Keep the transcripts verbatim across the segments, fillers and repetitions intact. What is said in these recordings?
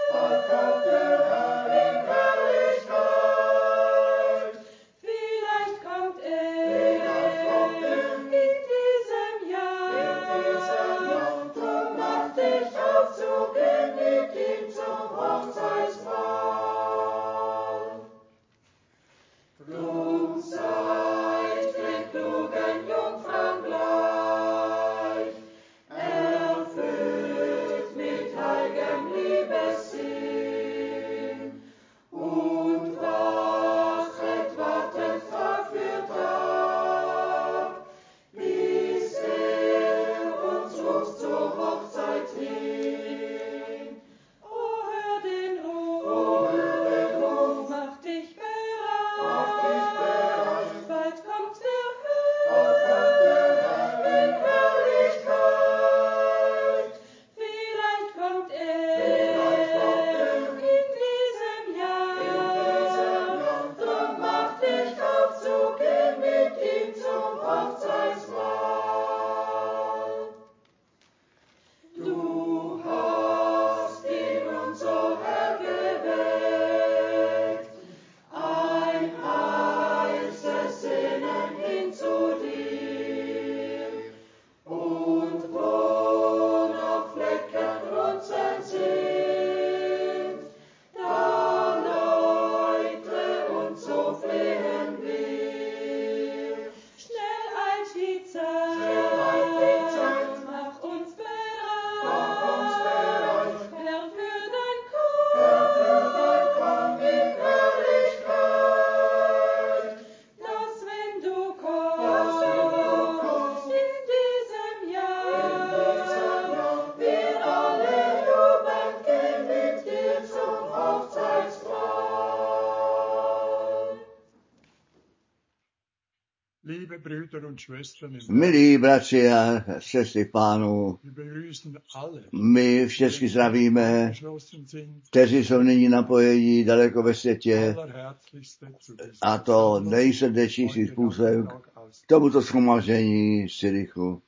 Milí bratři a sestry v Pánu, my všechny zdravíme, kteří jsou nyní napojení daleko ve světě, a to nejsrdečnější způsobem k tomuto shromaždění Syrichu.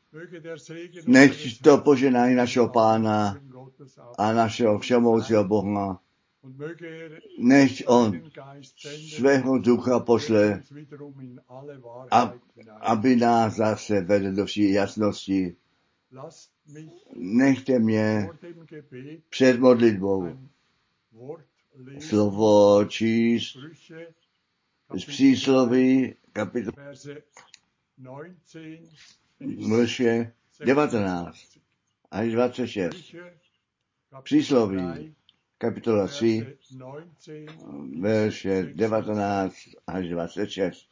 Nechť to poženání našeho Pána a našeho všemohoucího Boha, nechť on svého ducha pošle, aby nás zase vedl do vší jasnosti. Nechte mě před modlitbou slovo číst z přísloví kapitola verše devatenáct až dvacet šest. Přísloví kapitola tři, verše devatenáct až dvacet šest.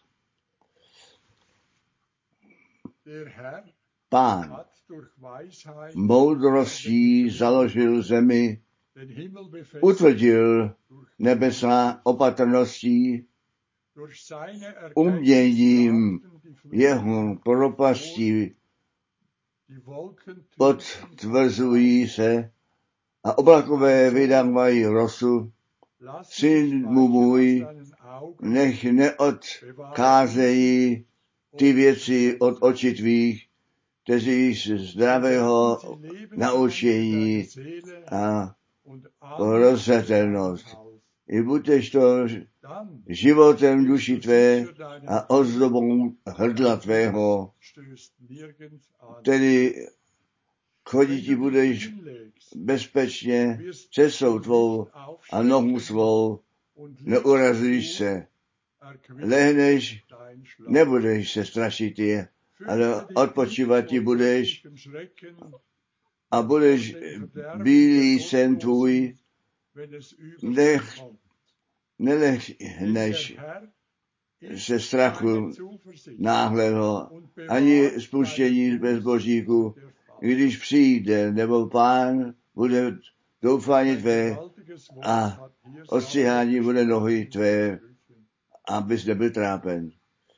Pán moudrostí založil zemi, utvrdil nebesa opatrností, uměním jeho propastí potvrzují se a oblakové vydávají rosu. Syn mu můj, nech neodkázejí ty věci od očí tvých, kteří z zdravého naučení a rozřetelnost. I buďtež to životem duši tvé a ozdobou hrdla tvého, tedy chodit ti budeš bezpečně cestou tvou a nohu svou, neurazíš se. Lehneš, nebudeš se strašit je, ale odpočívat ti budeš a budeš bílý sen tvůj, nech, nelehneš se strachu náhlého, ani spuštění bezbožíku, když přijde, nebo Pán bude doufání tvé a ostříhání bude nohy tvé, abys nebyl trápen.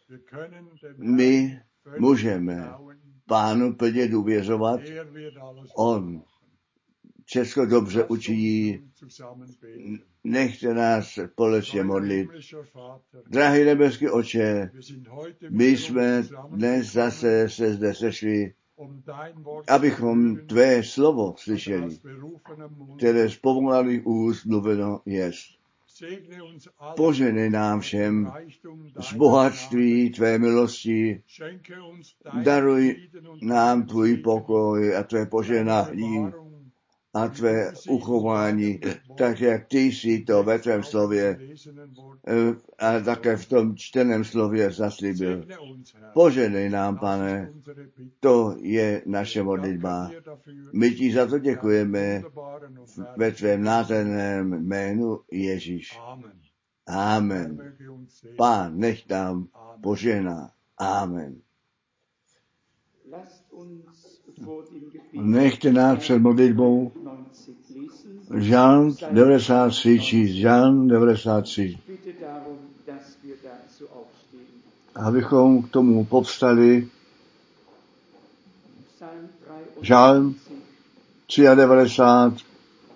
My můžeme Pánu plně důvěřovat, on všechno dobře učiní. Nechte nás společně modlit. Drahý nebeský Otče, my jsme dnes zase se zde sešli abychom tvé slovo slyšeli, které z povolalých úst mluveno jest. Poženej nám všem z bohatství tvé milosti, daruj nám tvůj pokoj a tvé poženání a tvé uchování, tak jak ty jsi to ve tvém slově a také v tom čteném slově zaslíbil. Poženej nám, Pane, to je naše modlitba. My ti za to děkujeme ve tvém nádherném jménu Ježíš. Amen. Pán nech nám požená. Amen. Nechte nás před modlitbou Žalm devadesát tři číst. Žalm devadesát tři. Abychom k tomu povstali. Žalm devadesát tři.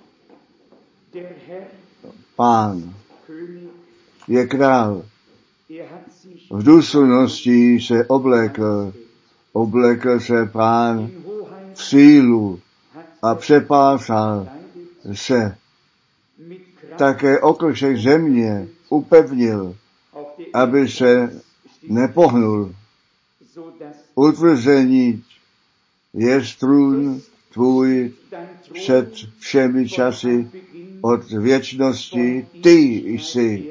Pán je král. V důstojnosti se oblékl. Oblékl se Pán v sílu a přepásal se. Také okršek země upevnil, aby se nepohnul. Utvrzení je trůn tvůj před všemi časy, od věčnosti ty jsi.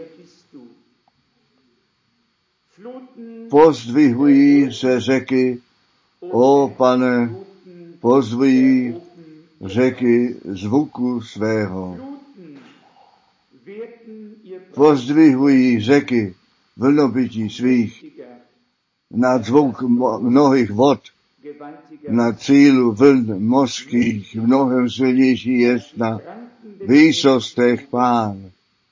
Pozdvihují se řeky, o Pane, pozdvihují řeky zvuku svého. Pozdvihují řeky vlnopití svých nad zvuk mnohých vod, na cílu vln mořských, mnohem silnější jest na výsostech Pán.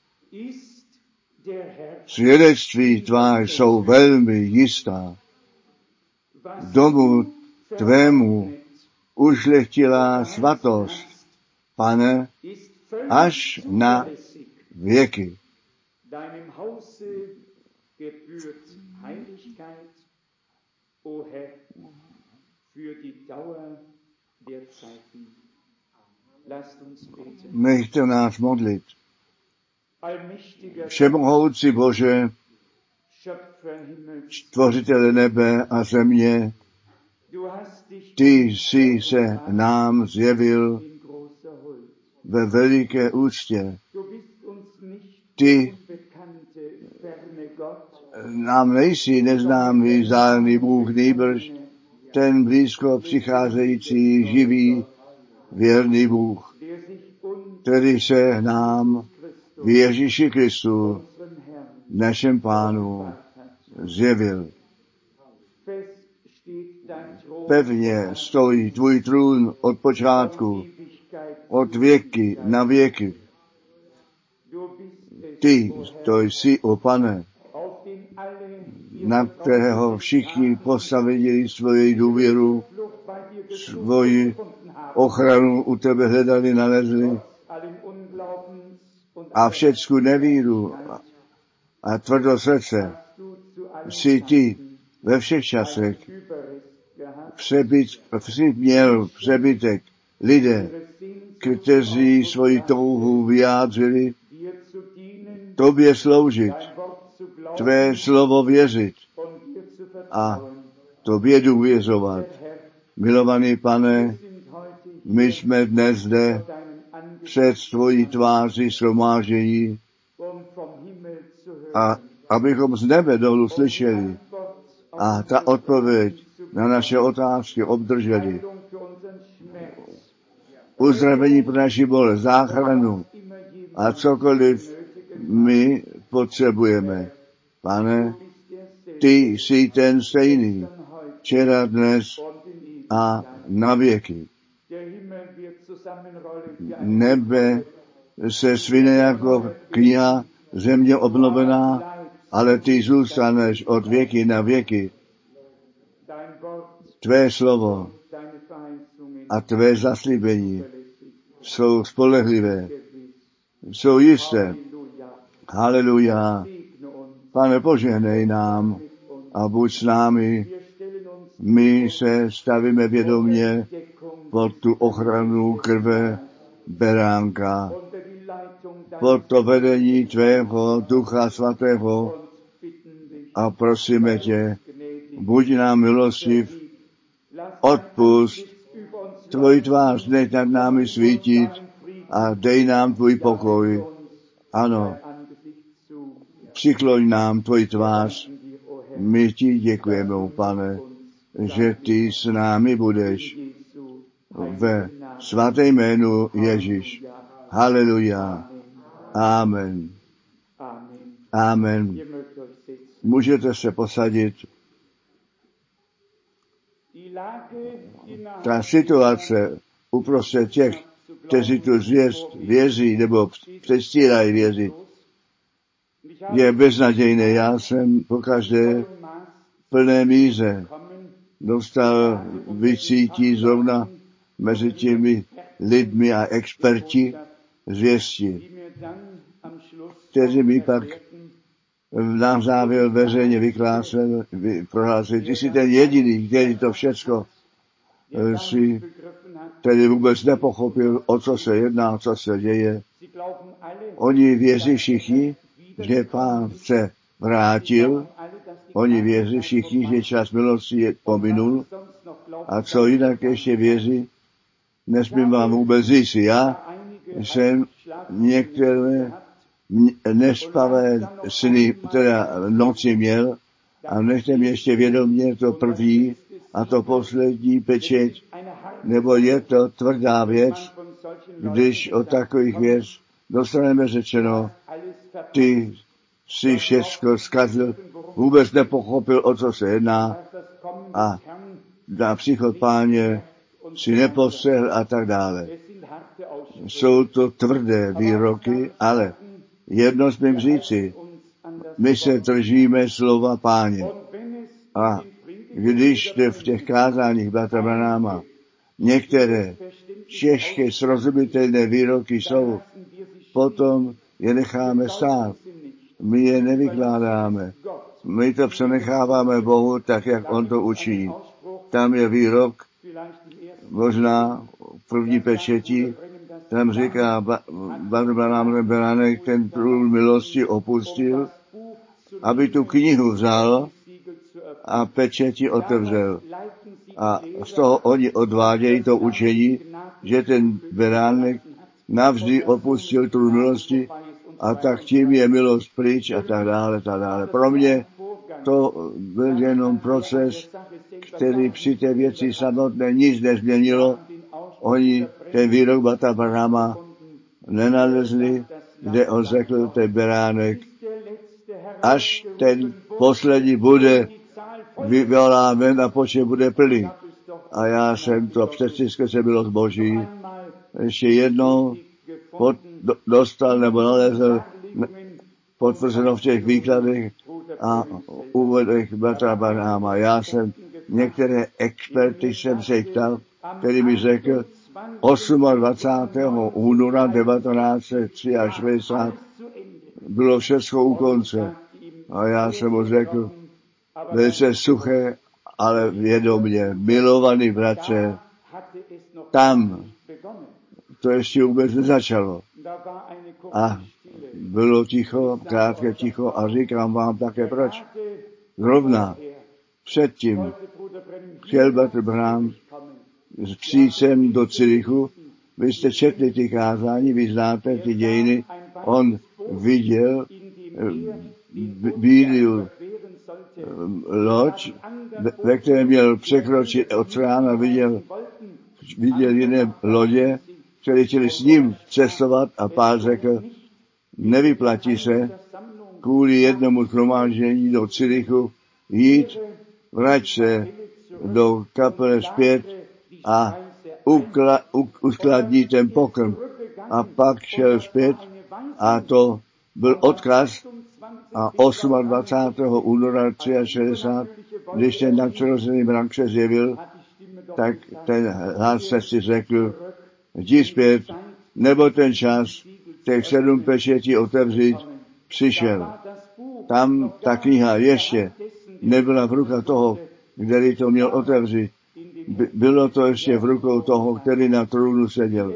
Svědectví tvá jsou velmi jistá. Domu tvému ušlechtilá svatost, Pane, až na věky. Nechte nás modlit. Všemohoucí Bože, stvořitele nebe a země, ty jsi se nám zjevil ve veliké úctě. Ty nám nejsi neznámý vzdálený Bůh, nýbrž ten blízko přicházející živý věrný Bůh, který se nám v Ježíši Kristu, našem Pánu, zjevil. Pevně stojí tvůj trůn od počátku, od věky na věky. Ty, to jsi, o Pane, na kterého všichni postavili svoji důvěru, svoji ochranu u tebe hledali, nalezli a všecku nevíru a tvrdost srdce jsi ty ve všech časech přebyt, jsi měl přebytek lidé, kteří svoji touhu vyjádřili tobě sloužit, tvé slovo věřit a tobě důvěřovat. Milovaný Pane, my jsme dnes zde před tvojí tváří shromáždění a abychom z nebe dolů slyšeli a ta odpověď na naše otázky obdrželi. Uzdravení pro naši bolest, záchranu a cokoliv my potřebujeme. Pane, ty jsi ten stejný, včera, dnes a na věky. Nebe se svine jako kniha, země obnovená, ale ty zůstaneš od věky na věky. Tvé slovo a tvé zaslíbení jsou spolehlivé, jsou jisté. Haleluja. Pane, požehnej nám a buď s námi. My se stavíme vědomě pod tu ochranu krve beránka, pod to vedení tvého Ducha Svatého a prosíme tě, buď nám milostiv, odpust, tvoji tvář nech nad námi svítit a dej nám tvůj pokoj. Ano, přikloň nám tvoji tvář. My ti děkujeme, Pane, že ty s námi budeš. Ve svaté jménu Ježíš. Haleluja. Amen. Amen. Můžete se posadit. Ta situace uprostřed těch, kteří tu zvěst věří nebo předstírají věřit, je beznadějné. Já jsem pokaždé v plné míře dostal vycítí zrovna mezi těmi lidmi a experti zvěsti, kteří mi pak na závěr veřejně vyklásel, prohlásil, ty jsi ten jediný, který to všecko si tedy vůbec nepochopil, o co se jedná, co se děje. Oni věří všichni, že Pán se vrátil, oni věří všichni, že čas milosti pominul, a co jinak ještě věří, nesmím vám vůbec říct. Já jsem některé nespavé sny, teda noci měl, a nechte mě ještě vědomě to první a to poslední pečeť, nebo je to tvrdá věc, když od takových věc dostaneme řečeno, ty si všechno zkazil, vůbec nepochopil, o co se jedná, a na příchod Páně si nepostřehl a tak dále. Jsou to tvrdé výroky, ale jedno smím říci, my se držíme slova Páně. A když v těch kázáních bratra Branáma některé těžké srozumitelné výroky jsou, potom je necháme stát. My je nevykládáme. My to přenecháváme Bohu tak, jak On to učí. Tam je výrok, možná v první pečeti, tam říká Bratr Branham Beránek, ten trůn milosti opustil, aby tu knihu vzal a pečeti otevřel. A z toho oni odvádějí to učení, že ten Beránek navždy opustil trůn milosti a tak tím je milost pryč a tak dále, tak dále. Pro mě to byl jenom proces, který při té věci samotné nic nezměnilo. Oni ten výrok Bratra Branhama nenalezli, kde on řekl, ten beránek, až ten poslední bude vyvoláven a počet bude plný. A já jsem to přecisko se bylo z Boží. Ještě jednou pod, do, dostal nebo nalezl potvrzeno v těch výkladech a úvodech Bratra Branhama. Já jsem některé experty jsem se ptal, který mi řekl, dvacátého osmého února devatenáct set šedesát tři bylo všechno u konce. A já jsem mu řekl, velice suché, ale vědomě, milovaný bratře, tam to ještě vůbec nezačalo. A bylo ticho, krátké ticho a říkám vám také proč. Zrovna předtím chtěl Bratr Branham přijít sem do Cirichu, vy jste četli ty kázání, vy znáte ty dějiny, on viděl bílou loď, ve které měl překročit oceán a viděl, viděl jiné lodě, které chtěli s ním cestovat a Pán řekl, nevyplatí se kvůli jednomu shromáždění do Cirichu jít, vrať se do kapele zpět a ukla, u, uskladní ten pokrm. A pak šel zpět a to byl odkaz a dvacátého osmého února šedesát tři, když ten nadpřirozený mrak se zjevil, tak ten hlas se si řekl, jdi zpět, nebo ten čas těch sedm pečetí otevřít přišel. Tam ta kniha ještě nebyla v rukách toho, který to měl otevřít. Bylo to ještě v rukou toho, který na trůnu seděl.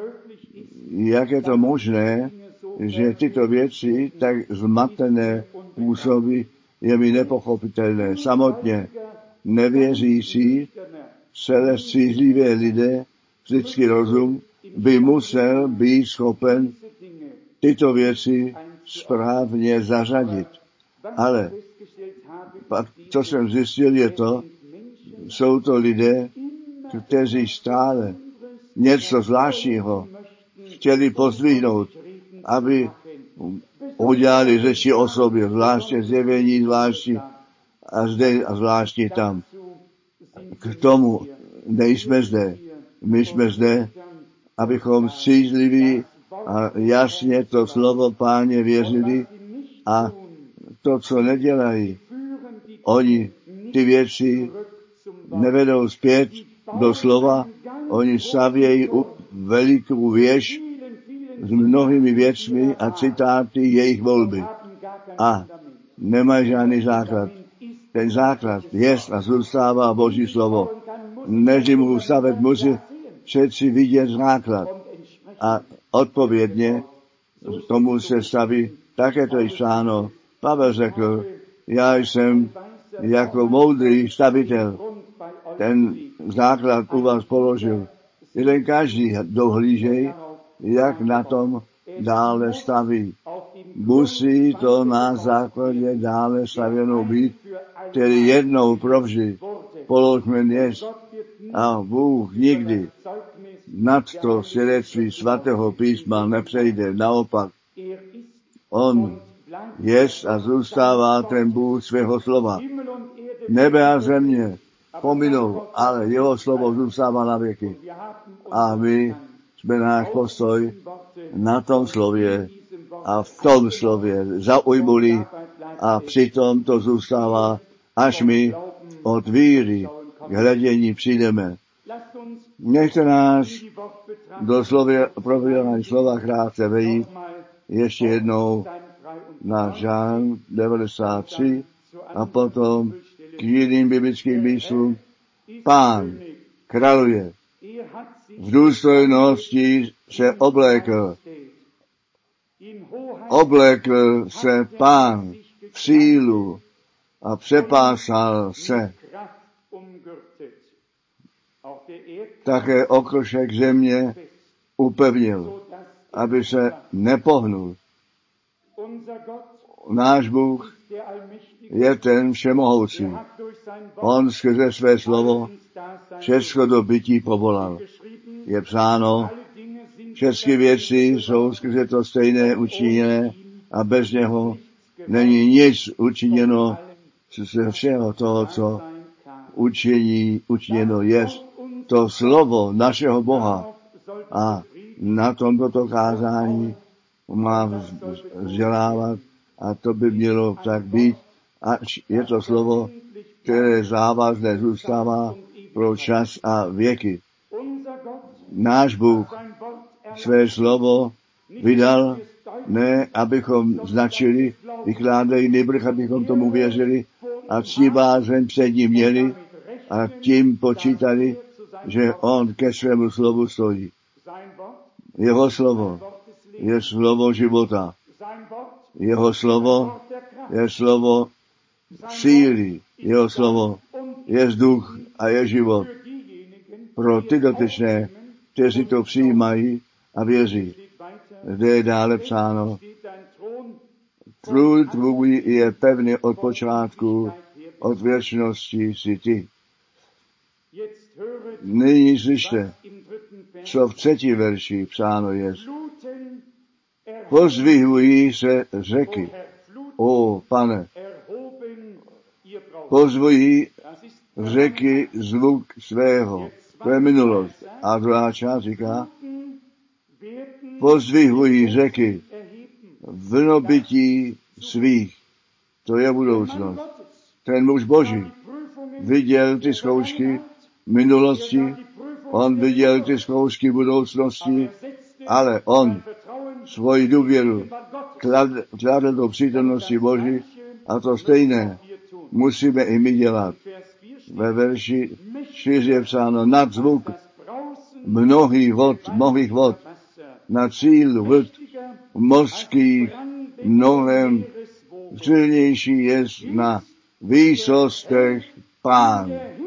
Jak je to možné, že tyto věci tak zmatené působí, je mi nepochopitelné. Samotně nevěřící, celé střízlivé lidé, lidský rozum, by musel být schopen tyto věci správně zařadit. Ale pak, co jsem zjistil, je to, jsou to lidé, kteří stále něco zvláštního chtěli pozdvihnout, aby udělali řeči o sobě, zvláště zjevení, zvláště a zde a zvláště tam. K tomu nejsme zde. My jsme zde, abychom střízliví a jasně to slovo Páně věřili a to, co nedělají, oni ty věci nevedou zpět do slova, oni stavějí velikou věž s mnohými věcmi a citáty jejich volby. A nemají žádný základ. Ten základ je a zůstává Boží slovo. Než mu stavět, musí přeci vidět základ. A odpovědně tomu se staví, také to je psáno. Pavel řekl, já jsem jako moudrý stavitel ten základ u vás položil. Jeden každý dohlížej, jak na tom dále staví. Musí to na základě dále stavěno být, který jednou provždy položmen jest. A Bůh nikdy nad to svědectví svatého písma nepřejde. Naopak, on jest a zůstává ten Bůh svého slova. Nebe a země pominou, ale jeho slovo zůstává na věky. A my jsme náš postoj na tom slově a v tom slově zaujmuli a přitom to zůstává, až my od víry k hledění přijdeme. Nechte nás do slově, probírání slova krátce vejít ještě jednou na Žálm devadesát tři a potom k jiným biblickým místům. Pán králuje, v důstojnosti se oblékl. Oblékl se Pán v sílu a přepásal se. Také okošek země upevnil, aby se nepohnul. Náš Bůh je ten všemohoucí. On skrze své slovo všechno do bytí povolal. Je psáno, všechny věci jsou skrze to stejné učiněné a bez něho není nic učiněno ze všeho toho, co učiní, učiněno je. To slovo našeho Boha a na tomto to kázání má vzdělávat a to by mělo tak být. A je to slovo, které závazné zůstává pro čas a věky. Náš Bůh své slovo vydal, ne abychom značili, vykládali, nebrch, abychom tomu věřili a ctibázeň před ním měli a tím počítali, že on ke svému slovu stojí. Jeho slovo je slovo života. Jeho slovo je slovo síly. Jeho slovo je duch a je život. Pro ty dotyčné, kteří to přijímají a věří. Zde je dále psáno, trůn tvůj je pevný od počátku, od věčnosti si ty. Nyní slyšte, co v třetí verši psáno je. Pozdvihují se řeky, o Pane, pozvují řeky zvuk svého. To je minulost. A druhá část říká, pozdvihují řeky vnobytí svých. To je budoucnost. Ten muž Boží viděl ty zkoušky minulosti, on viděl ty zkoušky budoucnosti, ale on svoji důvěru kladl, kladl do přítomnosti Boží a to stejné musíme i my dělat. Ve verši čtyři je psáno nad zvuk mnohých vod, mnohých vod, na cíl vod mořských mnohem silnější je na výsostech Pán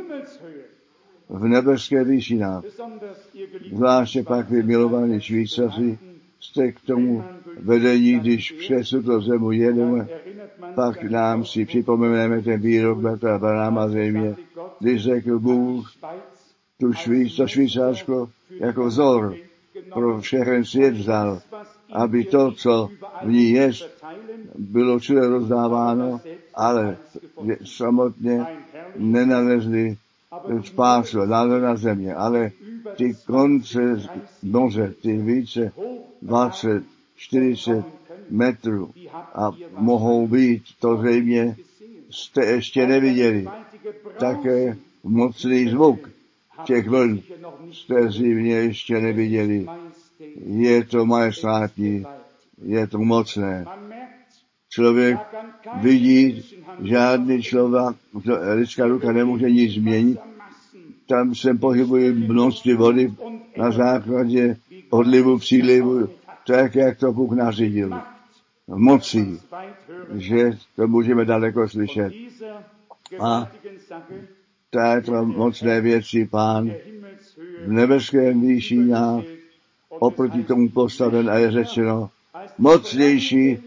v nebeské výšinách. Zvláště pak vy milovaní Švýcaři jste k tomu vedení, když přes tuto zemu jedeme, pak nám si připomeneme ten výrok bratra Branhama zřejmě, když řekl Bůh tu Švýc, to Švýcarsko jako vzor pro všechen svět vzal, aby to, co v ní je, bylo všude rozdáváno, ale samotně nenalezli spásu, nádherná země, ale ty konce nože, ty více dvacet, čtyřicet metrů a mohou být, to zřejmě jste ještě neviděli. Také mocný zvuk těch vln jste zřejmě ještě neviděli. Je to majestátní, je to mocné. Člověk vidí, žádný člověk, lidská ruka nemůže nic změnit. Tam se pohybuje množství vody na základě odlivu, přílivu, tak, jak to Bůh nařídil. Mocí, že to můžeme daleko slyšet. A této mocné věci Pán v nebeském výšinách oproti tomu postaven a je řečeno mocnější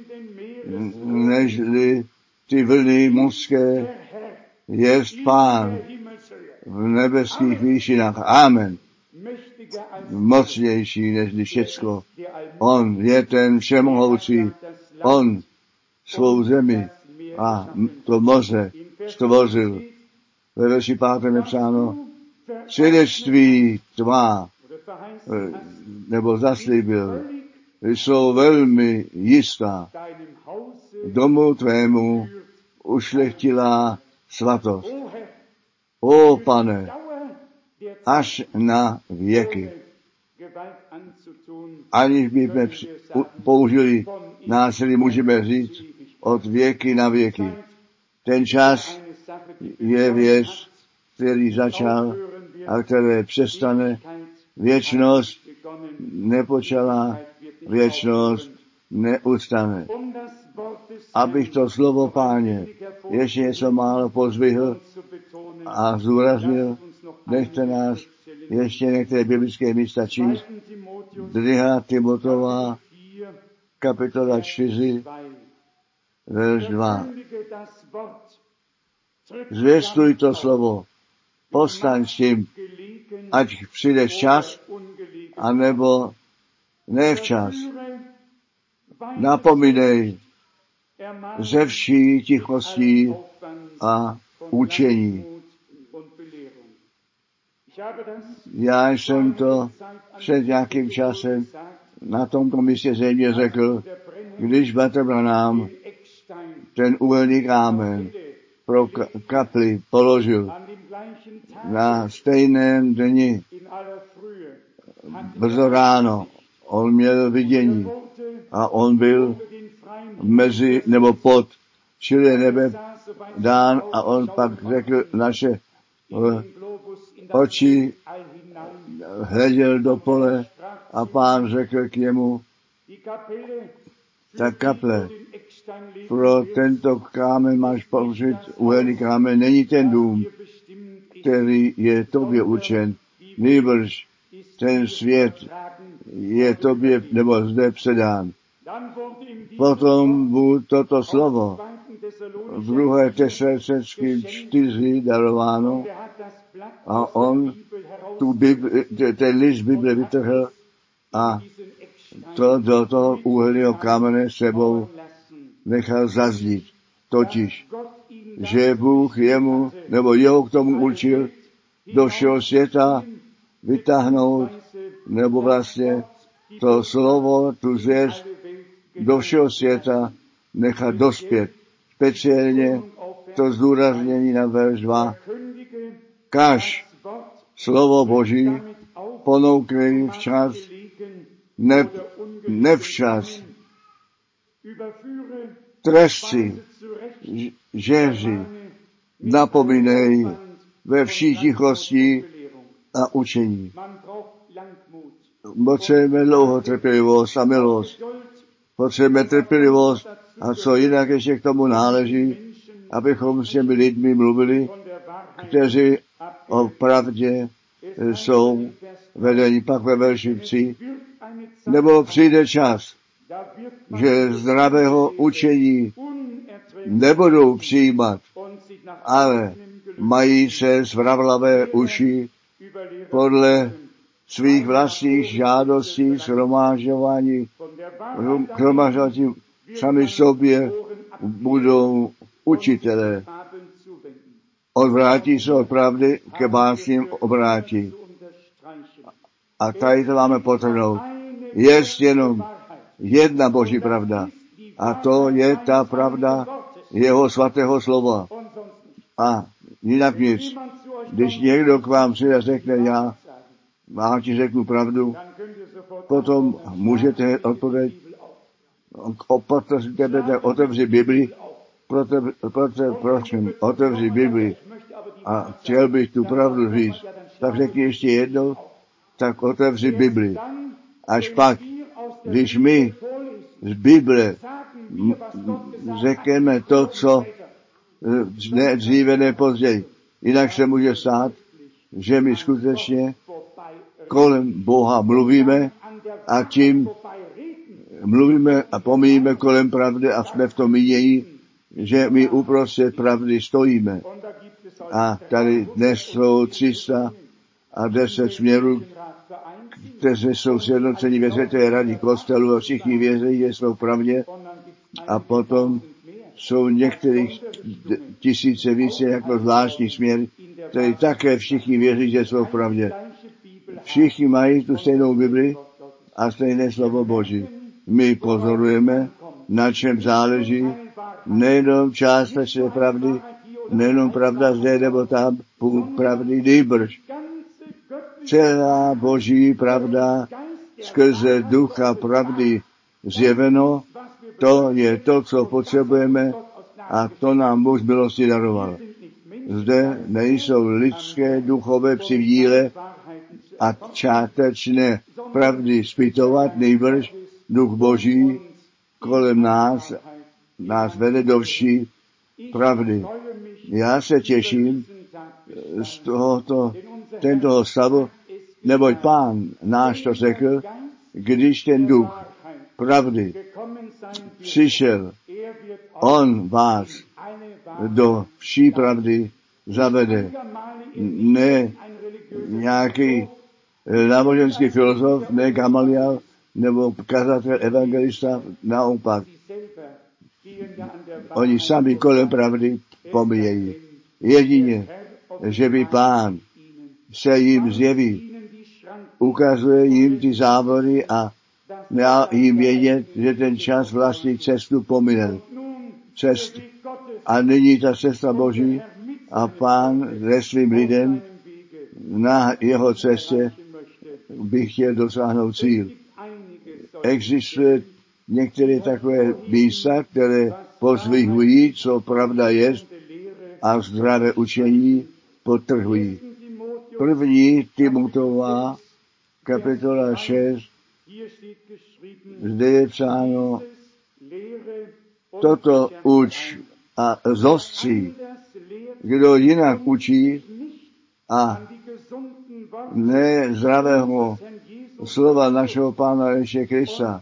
nežli ty vlny mořské jest Pán v nebeských výšinách. Amen. Mocnější nežli všecko. On je ten všemohoucí. On svou zemi a to moře stvořil. Ve verši pátém je psáno svědectví tvá, nebo zaslíbil, jsou velmi jistá. Domu tvému ušlechtilá svatost. O Pane, až na věky. Aniž bychom použili násilí, můžeme říct od věky na věky. Ten čas je věc, který začal a který přestane. Věčnost nepočala, věčnost neustane. Abych to slovo Páně ještě něco málo pozvihl a zúraznil, nechte nás ještě některé biblické místa číst. druhá Timotová, kapitola čtyři, verš dva. Zvěstuj to slovo, postaň s tím, ať přijde včas, anebo ne včas. Napomínej ze vší tichostí a učení. Já jsem to před nějakým časem na tomto místě zřejmě řekl, když bratr Branham ten uhelný kámen pro kapli položil na stejném dni, brzo ráno, on měl vidění a on byl mezi nebo pod čilé nebe dán a on pak řekl naše oči, hleděl do pole a Pán řekl k němu, ta kaple, pro tento kámen máš použít uhelný kámen, není ten dům, který je tobě určen, nýbrž ten svět je tobě nebo zde předán. Potom bude toto slovo v druhé Tesalonickým čtyři darováno a on tu Bibli, ten list Bible vytrhl a to do toho uhelného kamene sebou nechal zazdít. Totiž, že Bůh jemu, nebo jeho k tomu určil do všeho světa vytáhnout, nebo vlastně to slovo, tu zvěst do všeho světa nechat dospět. Speciálně to zdůraznění na verš dva. Kaž slovo Boží ponouknej včas, ne, nevčas, trestci, žeři, napomínej ve vší tichosti a učení. Potřebujeme dlouho trpělivost a milost. Potřebujeme trpělivost a co jinak ještě k tomu náleží, abychom s těmi lidmi mluvili, kteří o pravdě jsou vedení. Pak ve verši tři. Nebo přijde čas, že zdravého učení nebudou přijímat, ale mají se zvravlavé uši podle svých vlastních žádostí, shromážďování, shromážďování sami sobě budou učitelé. Odvrátí se od pravdy, ke básním obrátí. A tady to máme potrhnout. Je jenom jedna Boží pravda. A to je ta pravda jeho svatého slova. A jinak nic. Když někdo k vám přijde a řekne, já vám ti řeknu pravdu, potom můžete odpovědět, otevři Bibli, prosím, otevři Bibli a chtěl bych tu pravdu říct. Tak řekni ještě jednou, tak otevři Bibli. Až pak, když my z Bible řekneme to, co ne dříve, ne později. Jinak se může stát, že my skutečně kolem Boha mluvíme a tím mluvíme a pomíjíme kolem pravdy a jsme v tom mínění, že my uprostřed pravdy stojíme. A tady dnes jsou tři sta deset směrů, kteří jsou sjednoceni ve světové radě kostelu a všichni věří, že jsou v pravdě. A potom jsou některých tisíce více jako zvláštní směry, který také všichni věří, že jsou v pravdě. Všichni mají tu stejnou Bibli a stejné slovo Boží. My pozorujeme, na čem záleží, nejenom částečné pravdy, nejenom pravda zde nebo tam, půl pravdy, nýbrž. Celá Boží pravda skrze ducha pravdy zjeveno, to je to, co potřebujeme a to nám Bůh z milosti daroval. Zde nejsou lidské duchové přivdíle a čátečné pravdy zpytovat, nejbrž duch Boží kolem nás, nás vede do vší pravdy. Já se těším z tohoto, tento stavu, neboť Pán náš to řekl, když ten duch pravdy přišel, on vás do vší pravdy zavede. Ne nějaký náboženský filozof, ne Gamaliel, nebo kazatel, evangelista, naopak. Oni sami kolem pravdy pomíjejí. Jedině, že by Pán se jim zjeví, ukazuje jim ty závody a dá jim vědět, že ten čas vlastní cestu pominul. Cest. A nyní ta cesta Boží a Pán se svým lidem na jeho cestě by chtěl dosáhnout cíl. Existuje některé takové místa, které pozvihují, co pravda je, a zdravé učení podtrhují. První Timoteova, kapitola šest, zde je psáno, toto uč a zostří, kdo jinak učí a ne zdravého slova našeho Pána Ježíše Krista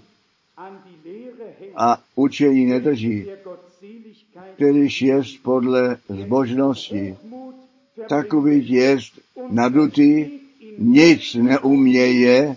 a učení nedrží, kterýž jest podle zbožnosti. Takový jest nadutý, nic neuměje.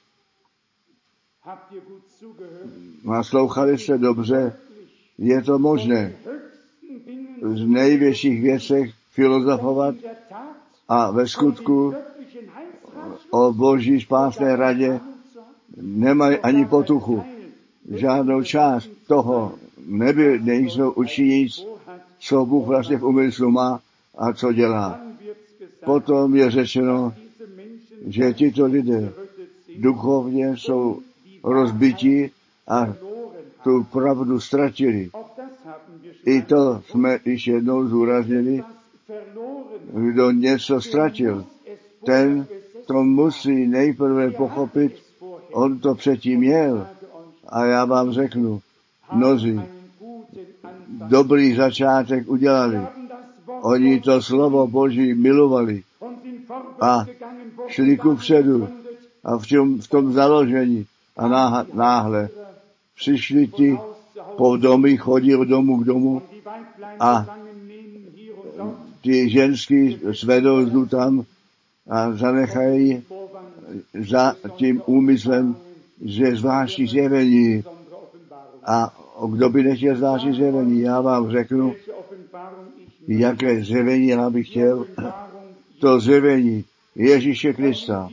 Naslouchali jste dobře, je to možné v největších věcech filozofovat a ve skutku o Boží spásné radě nemají ani potuchu. Žádnou část toho nebyl, nejsou učinit, co Bůh vlastně v úmyslu má a co dělá. Potom je řečeno, že tito lidé duchovně jsou rozbití a tu pravdu ztratili. I to jsme již jednou zúraznili, kdo něco ztratil, ten to musí nejprve pochopit, on to předtím měl. A já vám řeknu, mnozí dobrý začátek udělali. Oni to slovo Boží milovali a šli ku předu a v tom, v tom založení a náhle, náhle přišli ti po domy, chodí od domu k domu a ty ženský svedou zdu tam a zanechají za tím úmyslem, že zvláštní zjevení. A kdo by nechtěl zvláštní zjevení, já vám řeknu, jaké zjevení já bych chtěl. To zjevení Ježíše Krista.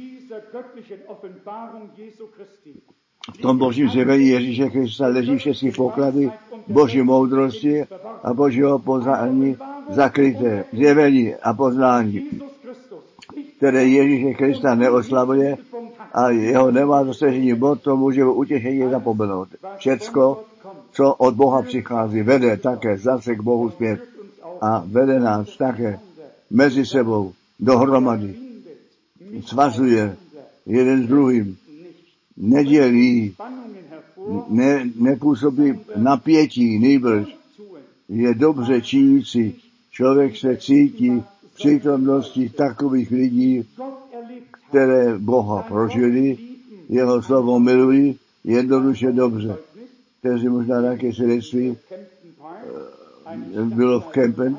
V tom božím zjevení Ježíše Krista leží všechny poklady boží moudrosti a božího poznání zakryté. Zjevení a poznání, které Ježíše Krista neoslavuje a jeho nemá dosažení bod, to může utěšení zapomenout. Všecko, co od Boha přichází, vede také zase k Bohu zpět a vede nás také mezi sebou dohromady. Svazuje jeden s druhým, nedělí, ne, nepůsobí napětí, nýbrž je dobře činící. Člověk se cítí v přítomnosti takových lidí, které Boha prožili, jeho slovo milují, jednoduše dobře. Kteří možná nějaké svědectví bylo v Kempen,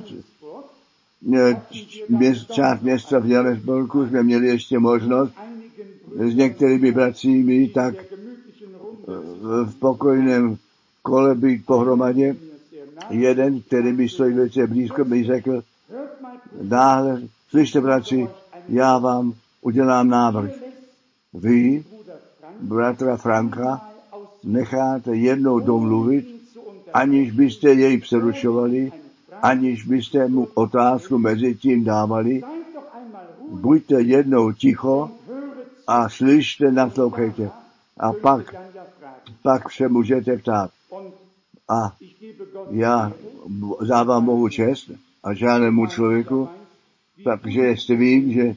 část města v Johannesburgu jsme měli ještě možnost s některými bratřími tak v pokojném kole být pohromadě. Jeden, který mi stojí velice blízko, mi řekl, dále, slyšte bratři, já vám udělám návrh. Vy, bratra Franka, necháte jednou domluvit, aniž byste jej přerušovali, aniž byste mu otázku mezi tím dávali. Buďte jednou ticho a slyšte, naslouchejte. A pak, pak se můžete ptát. A já dávám Bohu čest a žádnému člověku, takže jestli vím, že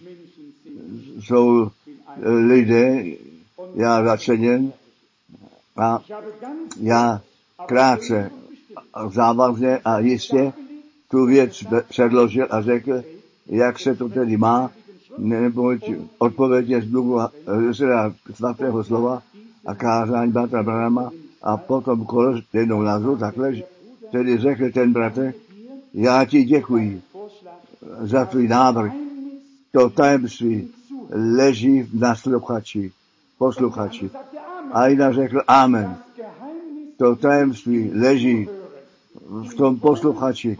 jsou lidé, já začeněn a já krátce, závazně a jistě tu věc předložil a řekl, jak se to tedy má, neboť odpověď je z duchu svatého slova a kázání bratra Branhama a potom kolo jednou názvu, takhle, tedy řekl ten bratr, já ti děkuji za tvůj návrh. To tajemství leží v nasluchači, posluchači. A Ina řekl amen. To tajemství leží v tom posluchači,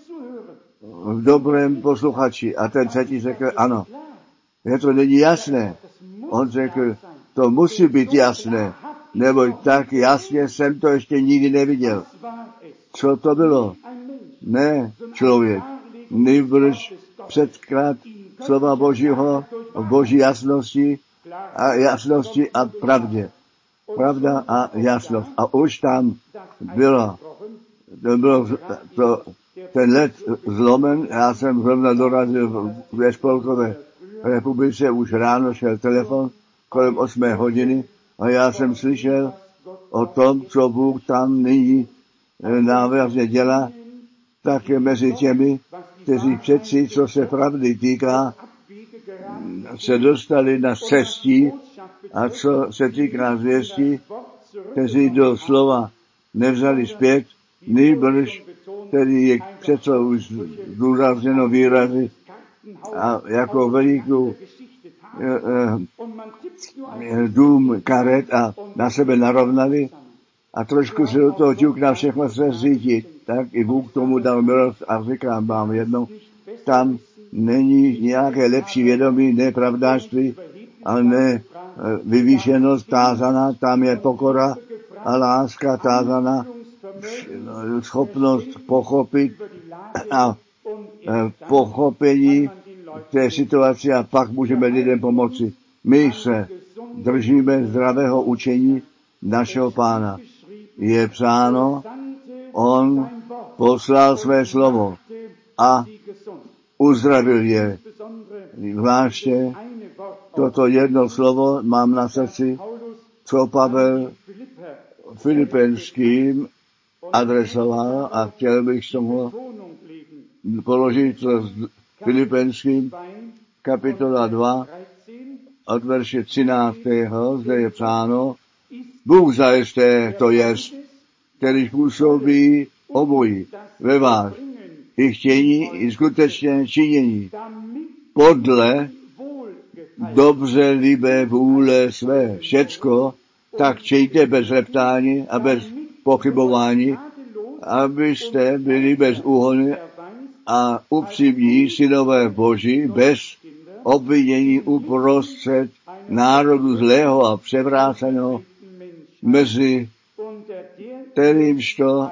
v dobrém posluchači. A ten třetí řekl ano. Je to není jasné. On řekl, to musí být jasné, neboť tak jasně jsem to ještě nikdy neviděl. Co to bylo? Ne člověk, nýbrž předklad slova Božího v Boží jasnosti a jasnosti a pravdě. Pravda a jasnost. A už tam bylo, to bylo to, ten led zlomen. Já jsem zrovna dorazil ve Spolkové republice, už ráno šel telefon kolem osmé hodiny a já jsem slyšel o tom, co Bůh tam nyní návazně dělá, také mezi těmi, kteří přeci, co se pravdy týká, se dostali na cestí a co se týká zvěstí, kteří do slova nevzali zpět, nýbrž, který je přece už zdůrazněno výrazy a jako velikou eh, dům karet a na sebe narovnali a trošku se do toho ťukna všechno se řídit, tak i Bůh tomu dal milost a říkám vám jednou, tam není nějaké lepší vědomí, ne pravdářství, ale ne vyvýšenost tázaná, tam je pokora a láska tázaná, schopnost pochopit a pochopení té situace a pak můžeme lidem pomoci. My se držíme zdravého učení našeho Pána. Je psáno, on poslal své slovo a uzdravil je. Zvláště toto jedno slovo mám na srdci, co Pavel Filipenským adresoval a chtěl bych z toho položit to Filipenským kapitola dva od verše třináctého Zde je psáno, Bůh zajisté to jest, který působí obojí ve vás, i chtění, i skutečné činění, podle dobře líbé vůle své. Všecko tak čiňte bez reptání a bez pochybování, abyste byli bez úhony a upřímní synové Boží, bez obvinění uprostřed národu zlého a převráceného, mezi kterýmž to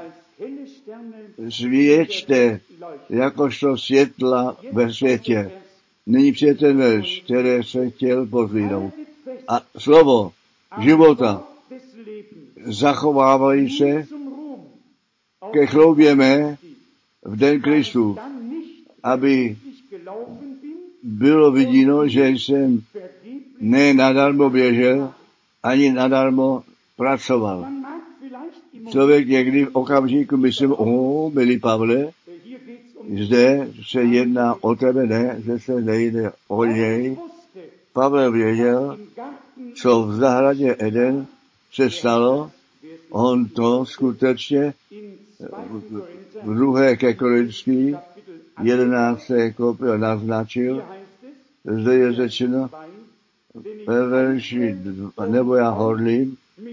svědčte jakožto světla ve světě. Nyní přijete verš, které se chtěl pozvínout. A slovo života zachovávají se ke chloubě mé v den Kristu, aby bylo viděno, že jsem ne nadarmo běžel, ani nadarmo pracoval. Člověk někdy v okamžiku myslím, o, milý Pavle, zde se jedná o tebe, ne, že se nejde o něj. Pavel věděl, co v zahradě Eden se stalo, on to skutečně v druhé ke Korinský jedenácté kopie naznačil. Zde je řečeno ve verši, nebo já horlím,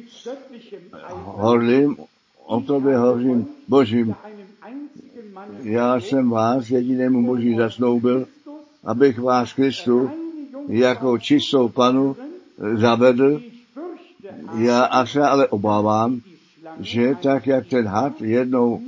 horlím, o tobě hořím Božím. Já jsem vás jedinému Boží zasnoubil, abych vás Kristu jako čistou panu zavedl. Já až se ale obávám, že tak, jak ten had jednou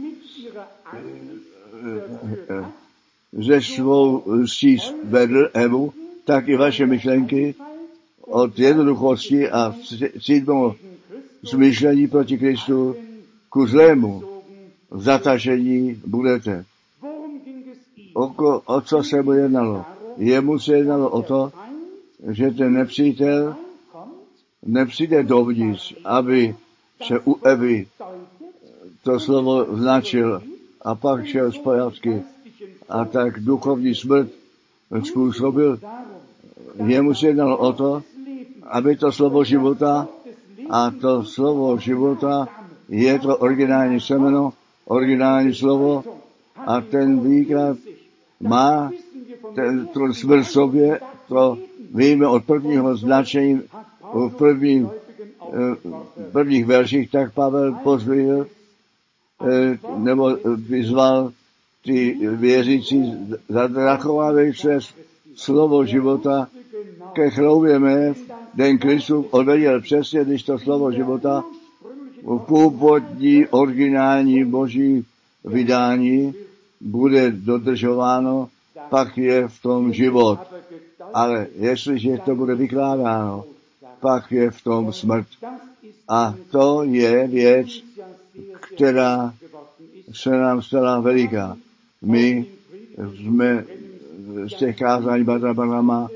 ze svou lstí vedl Evu, tak i vaše myšlenky od jednoduchosti a cítnou smýšlení proti Kristu ku zlému zatažení budete. Oko, o co se mu jednalo? Jemu se jednalo o to, že ten nepřítel nepřijde dovnitř, aby se u Evy to slovo značil a pak šel zpátky a tak duchovní smrt způsobil. Jemu se jednalo o to, aby to slovo života, a to slovo života je to originální semeno, originální slovo a ten výklad má ten, ten smrt v sobě, to víme od prvního značení v prvním, prvních verších, tak Pavel pozvěděl, nebo vyzval ty věřící, zachovávají se slovo života ke chloubě mé, den Kristu odvěděl přesně, když to slovo života v původní originální boží vydání bude dodržováno, pak je v tom život. Ale jestliže to bude vykládáno, pak je v tom smrt. A to je věc, která se nám stala veliká. My jsme z těch kázání Barnabama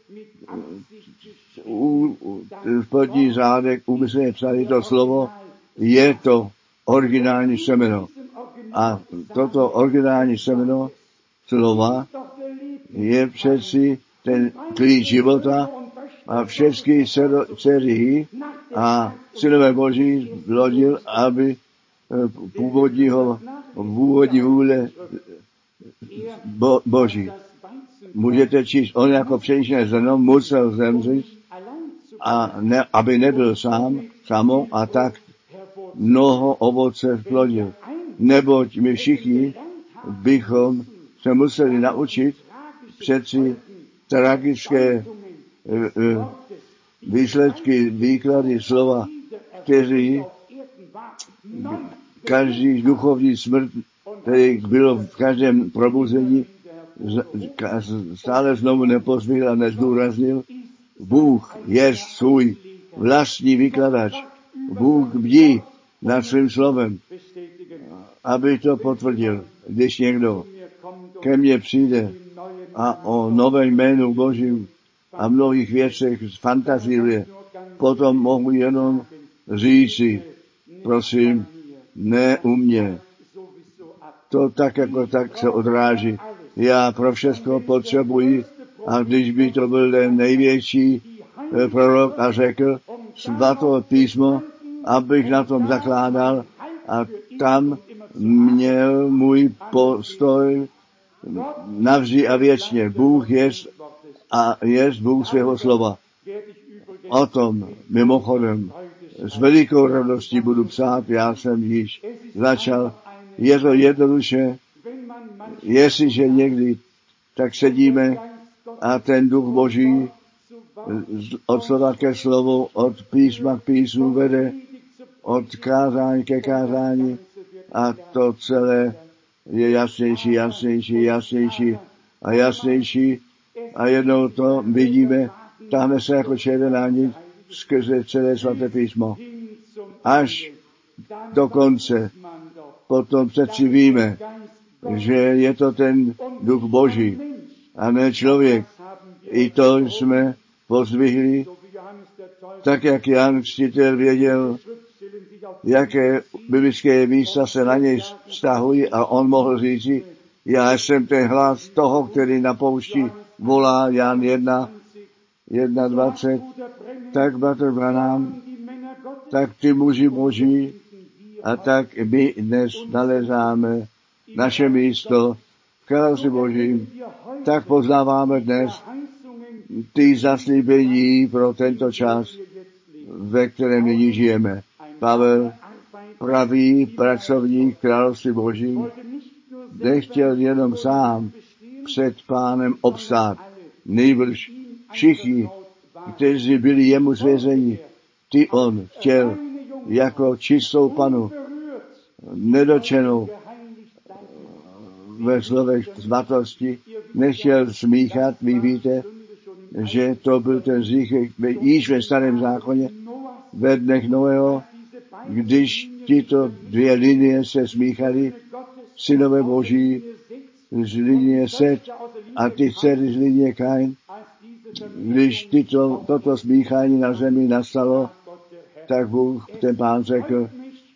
spodní řádek úmyslně psali to slovo, je to originální semeno. A toto originální semeno slova je přeci ten klíč života a všechny dcery a synové Boží zlodil, aby původního původní vůle bo, Boží. Můžete číst, on jako pšeničné zrno musel zemřít, a ne, aby nebyl sám, samo a tak mnoho ovoce plodil. Neboť my všichni bychom se museli naučit přeci tragické uh, uh, výsledky, výklady slova, kteří každý duchovní smrt, který bylo v každém probuzení, stále znovu nepozvěděl a nezdůraznil. Bůh je svůj vlastní vykladač. Bůh bdí nad svým slovem, aby to potvrdil. Když někdo ke mně přijde a o novém jménu Božím a mnohých věcech fantazíruje, potom mohu jenom říci, prosím, ne u mě. To tak jako tak se odráží. Já pro všechno potřebuji, a když by to byl ten největší prorok a řekl svaté písmo, abych na tom zakládal a tam měl můj postoj navždy a věčně. Bůh jest a jest Bůh svého slova. O tom mimochodem s velikou radostí budu psát, já jsem již začal. Je to jednoduše, jestliže někdy tak sedíme a ten duch Boží od slova ke slovu, od písma k písmu vede, od kázání ke kázání a to celé je jasnější, jasnější, jasnější a jasnější a jednou to vidíme, táhne se jako červená nit skrze celé svaté písmo. Až do konce. Potom přeci víme, že je to ten duch Boží a ne člověk. I to jsme pozdvihli, tak jak Jan Křtitel věděl, jaké biblické místa se na něj vztahují a on mohl říci, já jsem ten hlas toho, který na poušti volá, Jan jedna, jedna dvacet, tak bratr Branham, tak ty muži Boží a tak my dnes nalezáme naše místo v království Božím, tak poznáváme dnes ty zaslíbení pro tento čas, ve kterém nyní žijeme. Pavel, pravý pracovník království Božím, nechtěl jenom sám před pánem obstát, nejbrž všichni, kteří byli jemu zvěřeni, ty on chtěl jako čistou panu, nedočenou ve slovech svatosti, nechtěl smíchat. Vy víte, že to byl ten zích již ve starém zákoně, ve dnech Noého, když tyto dvě linie se smíchaly, synové Boží z linie Set a ty dcery z linie Kain, když tyto, toto smíchání na zemi nastalo, tak Bůh, ten pán řekl,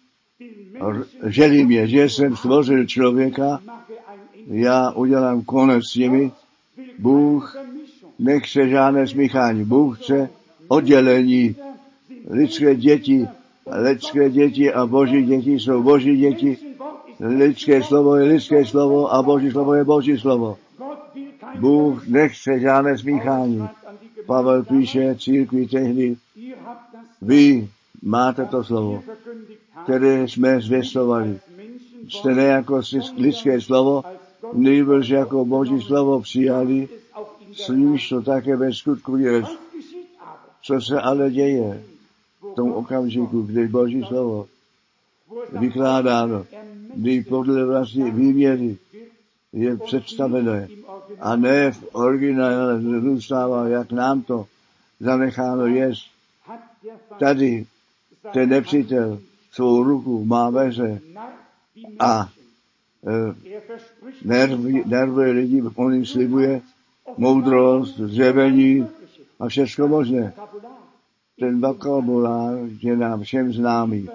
želí mě, že jsem stvořil člověka, já udělám konec s nimi. Bůh nechce žádné smíchání, Bůh chce oddělení. Lidské děti, lidské děti a boží děti jsou boží děti. Lidské slovo je lidské slovo a boží slovo je boží slovo. Bůh nechce žádné smíchání. Pavel píše církvi tehdy, vy máte to slovo, které jsme zvěstovali. Jste ne jako lidské slovo, nejbrž jako boží slovo přijali, s nímž to také ve skutku je. Co se ale děje v tom okamžiku, když boží slovo vykládáno, kdy podle vlastní výměry je představené a ne v originále zůstává, jak nám to zanecháno jest. Tady ten nepřítel svou ruku má veře a e, nervy, nervy lidí, on jim slibuje moudrost, zjevení a všechno možné. Ten vokabulář je nám všem známý.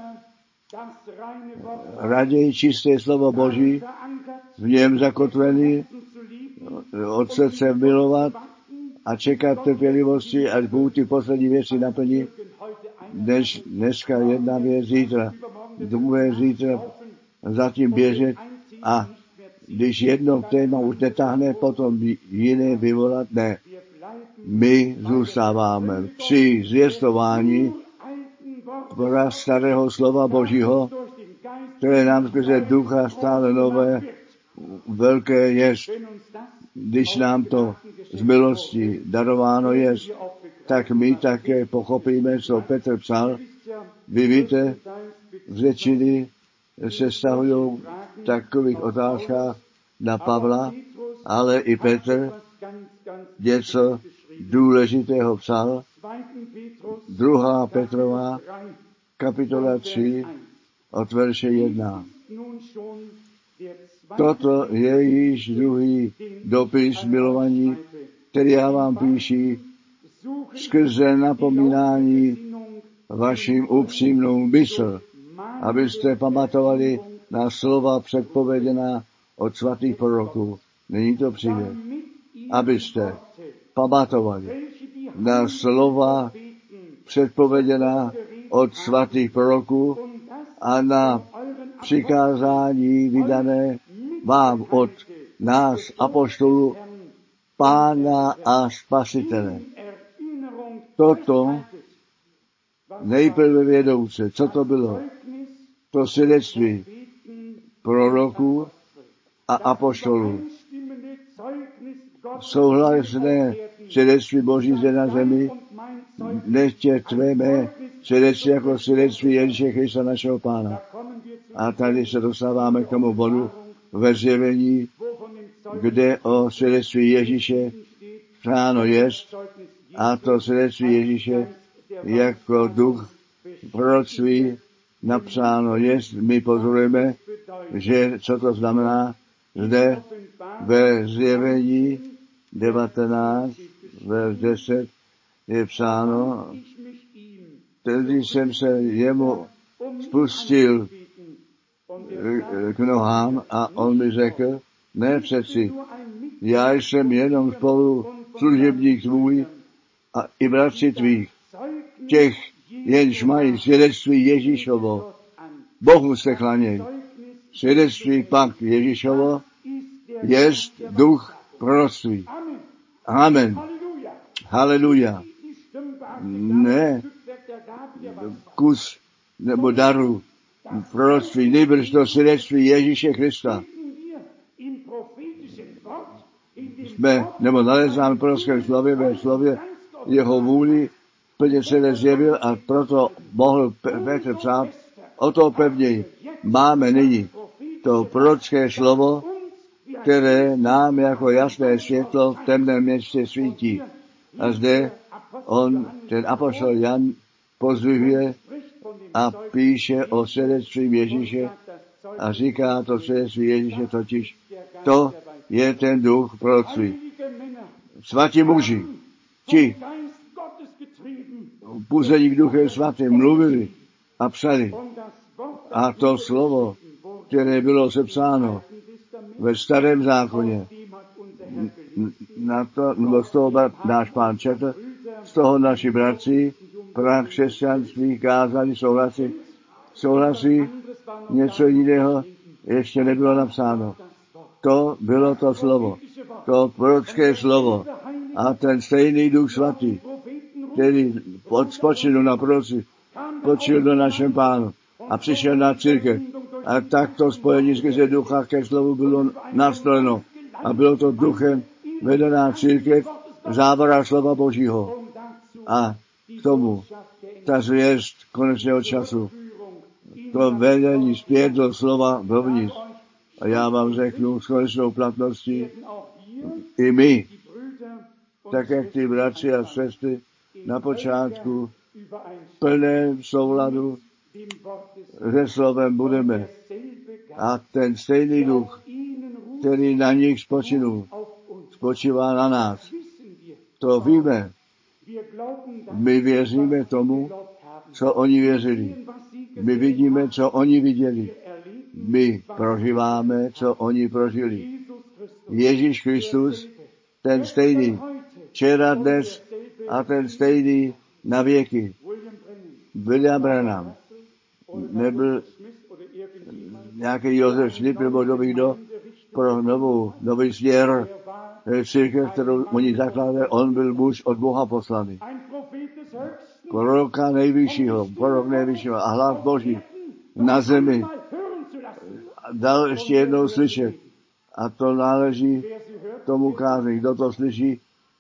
Raději čisté slovo Boží, v něm zakotvený, od srdce milovat a čekat trpělivosti, až Bůh ty poslední věci naplní, než dneska jedna věc, zítra druhé, zítra zatím běžet a když jedno téma už netáhne, potom jiné vyvolat, ne. My zůstáváme při zvěstování starého slova Božího, které nám skrze ducha stále nové, velké jest. Když nám to z milosti darováno jest, tak my také pochopíme, co Petr psal. Vy víte, v řečiny se stahují v takových otázkách na Pavla, ale i Petr něco důležitého psal. Druhá Petrova, kapitola tři, od verše jedna. Toto je již druhý dopis milovaní, který já vám píši skrze napomínání vaším upřímnou mysl, abyste pamatovali na slova předpověděná od svatých proroků. Nyní to přijde. Abyste pamatovali na slova předpověděná od svatých proroků a na přikázání vydané vám od nás, apoštolů, Pána a Spasitele. Toto nejprve vědouce, co to bylo? To svědectví proroků a apoštolů. Souhlasné svědectví Boží zde na zemi, nechtě tvé mé svědectví jako svědectví Ježíše Krista našeho Pána. A tady se dostáváme k tomu bodu ve Zjevení, kde o svědectví Ježíše psáno jest, a to svědectví Ježíše jako duch proroctví napsáno jest. My pozorujeme, že co to znamená zde ve Zjevení devatenáct, verš deset je psáno, tedy jsem se jemu spustil k nohám a on mi řekl, ne přeci, já jsem jenom spolu služebník tvůj a i bratři tvých, těch, jenž mají svědectví Ježíšovo. Bohu se klaněj. Svědectví pak Ježíšovo jest duch proroctví. Amen. Haleluja. Ne kus nebo daru proroctví, nejbrž to svědectví Ježíše Krista. Jsme, nebo nalezáme v prorockém slově, ve slově jeho vůli, plně se nezjevil a proto mohl Petr psát, o to pevněji máme nyní to prorocké slovo, které nám jako jasné světlo v temném městě svítí. A zde on, ten apoštol Jan, pozdvihuje a píše o svědectví Ježíše a říká to svědectví Ježíše totiž, to je ten duch proroctví. Svatí muži, ti půzení k duchem svatým mluvili a psali. A to slovo, které bylo sepsáno ve starém zákoně, na to, nebo z toho náš pán četl, z toho naši bratři, pra křesťanství kázali, souhlasí, souhlasí, něco jiného ještě nebylo napsáno. To bylo to slovo, to prorocké slovo a ten stejný duch svatý, který spočinul na proroci, počil do našem pánu a přišel na církev. A takto spojení skrze ducha ke slovu bylo nastoleno. A bylo to duchem vedená církev, závora slova Božího. A k tomu ta zvěst konečného času, to vedení zpět do slova dovnitř. A já vám řeknu s konečnou platností, i my, tak jak ty bratři a sestry na počátku v plném souladu se slovem budeme. A ten stejný duch, který na nich spočinul, spočívá na nás. To víme. My věříme tomu, co oni věřili. My vidíme, co oni viděli. My prožíváme, co oni prožili. Ježíš Kristus, ten stejný, včera, dnes a ten stejný na věky. William Branham nebyl nějaký Josef Smith nebo kdo by kdo pro novou, nový směr církev, kterou oni zakládali, on byl muž od Boha poslaný. Proroka nejvyššího, prorok nejvyššího a hlas Boží na zemi dal ještě jednou slyšet. A to náleží tomu kázání. Kdo to slyší,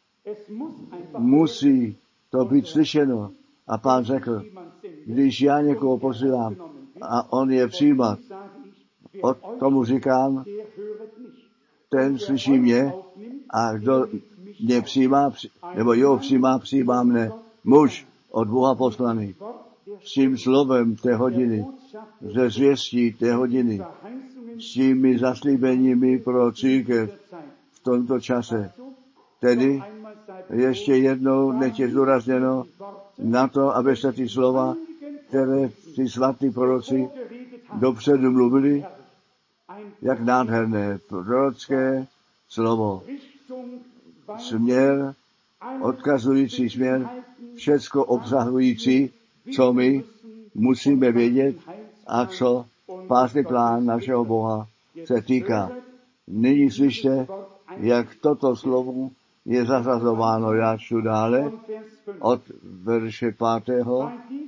musí to být slyšeno. A pán řekl, když já někoho posílám a on je přijímat, od tomu říkám, ten slyší mě a kdo mě přijímá, nebo jeho přijímá, přijímá mne. Muž od Boha poslaný. S tím slovem té hodiny, ze zvěstí té hodiny, s těmi zaslíbeními pro církev v tomto čase. Tedy ještě jednou nech je zdůrazněno na to, aby se ty slova, které ty svatí proroci dopředu mluvili, jak nádherné prorocké slovo. Směr, odkazující směr, všecko obsahující, co my musíme vědět a co spásný plán našeho Boha se týká. Nyní slyšte, jak toto slovo je zařazováno. Já čtu dále od verše pátého.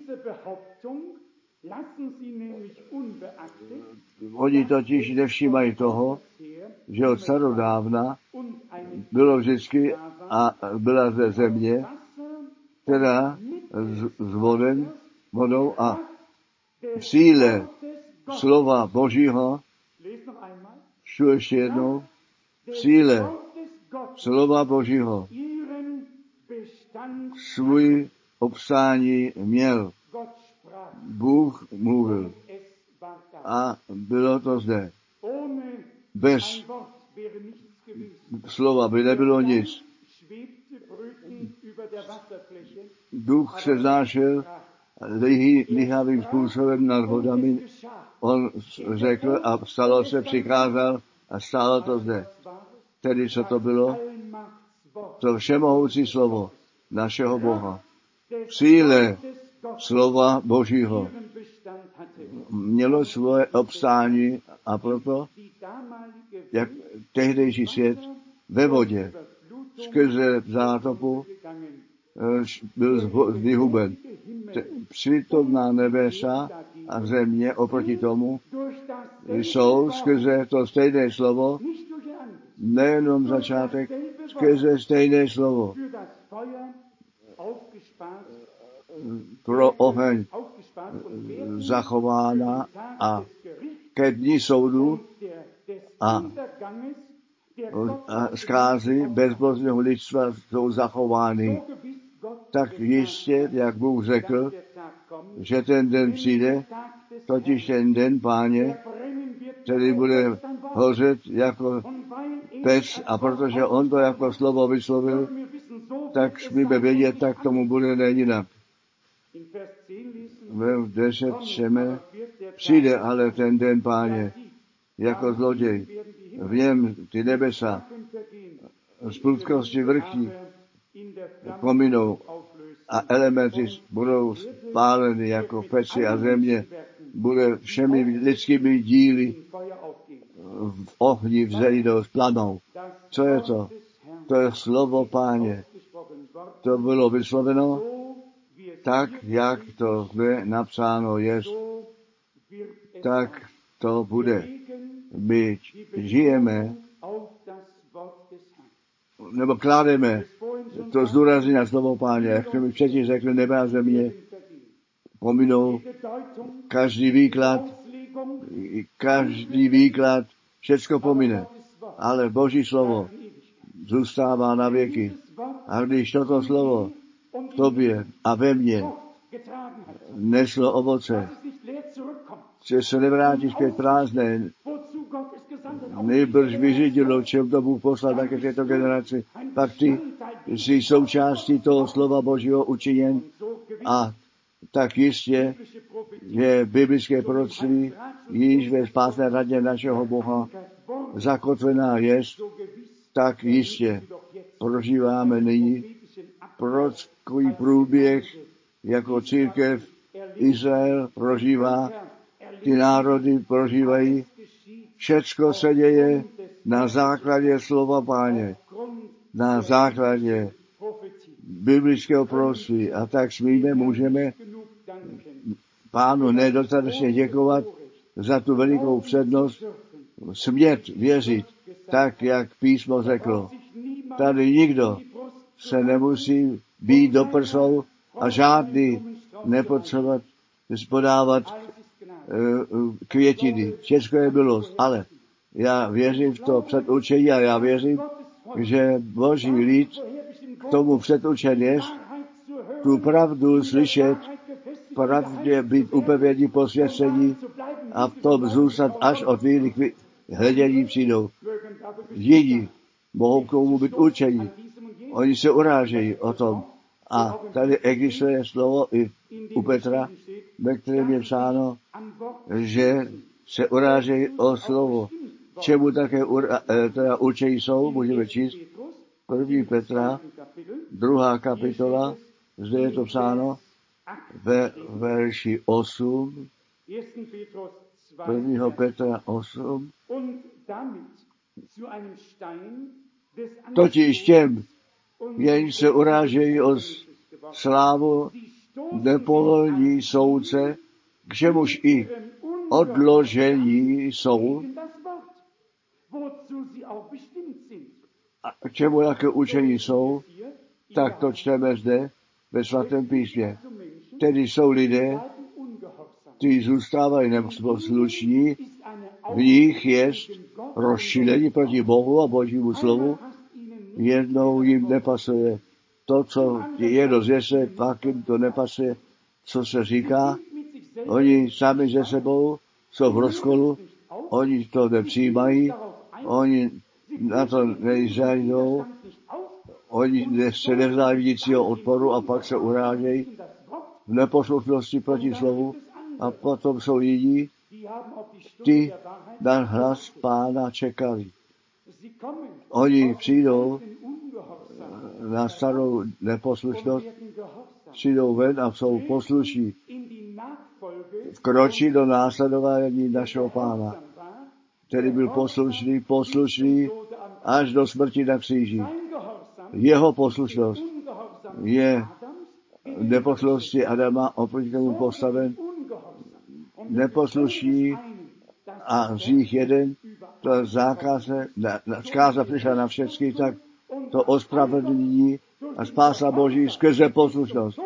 Oni totiž nevšímají toho, že od starodávna bylo vždycky a byla ze země, která s vodem, vodou a v síle slova Božího, čtu ještě jednou, v síle slova Božího svůj obstání měl. Bůh mluvil a bylo to zde. Bez slova by nebylo nic. Duch se znášel lihavým způsobem nad vodami. On řekl a stalo se, přikázal a stalo to zde. Tedy co to bylo? To všemohoucí slovo našeho Boha. V síle slova Božího mělo svoje obstání a proto, jak tehdejší svět ve vodě skrze zátopu byl vyhuben. Přítomná nebesa a země oproti tomu jsou skrze to stejné slovo, nejenom začátek, skrze stejné slovo pro oheň zachována a ke dní soudu a, a zkázy bezbožného lidstva jsou zachovány. Tak jistě, jak Bůh řekl, že ten den přijde, totiž ten den Páně, který bude hořet jako pec, a protože on to jako slovo vyslovil, tak smíme vědět, tak tomu bude nejinak. Ve deset čteme, přijde ale ten den Páně, jako zloděj. V něm ty nebesa z prudkosti vrchní pominou a elementy budou spáleny jako peci a země bude všemi lidskými díly v ohni vzejdou, splanou. Co je to? To je slovo Páně. To bylo vysloveno tak, jak to zde napsáno je, tak to bude. My žijeme, nebo kládeme to zdůrazní na slovo Páně. Jak jsme mi předtím řekli, nebe a země pominou, každý výklad, každý výklad, všecko pomine. Ale Boží slovo zůstává na věky. A když toto slovo v tobě a ve mně neslo ovoce, že se nevrátí zpět prázdné, nejbrž vyřídilo, čem to Bůh poslal také této generaci. Pak ty jsi součástí toho slova Božího učiněn a tak jistě je biblické proroctví již ve spásné radě našeho Boha zakotvená jest, tak jistě prožíváme nyní prorocký průběh, jako církev Izrael prožívá, ty národy prožívají. Všecko se děje na základě slova Páně, na základě biblického proroctví. A tak smíme, můžeme Pánu nedostatečně děkovat za tu velikou přednost, smět věřit, tak jak písmo řeklo. Tady nikdo se nemusí být do prsou a žádný nepotřebovat podávat květiny. Všechno je bylo, ale já věřím v to předurčení a já věřím, že Boží lid k tomu předurčen je, tu pravdu slyšet, pravdě být upevnění posvěcení a v tom zůstat až od chvíli hledění přijdou. Židi mohou k tomu být určení. Oni se urážejí o tom. A tady existuje slovo i u Petra, ve kterém je psáno, že se urážejí o slovo. Čemu také ura, teda určení jsou, můžeme číst. První Petra, druhá kapitola, zde je to psáno ve verši osm, prvního Petra osm, totiž těm, jenž se urážejí o slávu nepovolní soudce, k čemuž i odložení jsou, a k čemu jaké učení jsou, tak to čteme zde ve svatém písmě. Tedy jsou lidé, kteří zůstávají neposlušní, v nich jest rozšílení proti Bohu a Božímu slovu, jednou jim nepasuje to, co je do zvěse, pak jim to nepasuje, co se říká. Oni sami ze sebou jsou v rozkolu, oni to nepřijímají, oni na to nezajdou, oni se nevzdají vnitřního odporu a pak se urážejí v neposlušnosti proti slovu a potom jsou jiní, ty na hlas Pána čekali. Oni přijdou na starou neposlušnost, přijdou ven a jsou poslušní. Vkročí do následování našeho Pána, který byl poslušný, poslušný až do smrti na kříži. Jeho poslušnost je v neposlušnosti Adama oproti tomu postaven. Neposluší a hřích jeden, to zákaze, zkáza přišla na všechny, tak to ospravedlnění a spása Boží skrze poslušnost.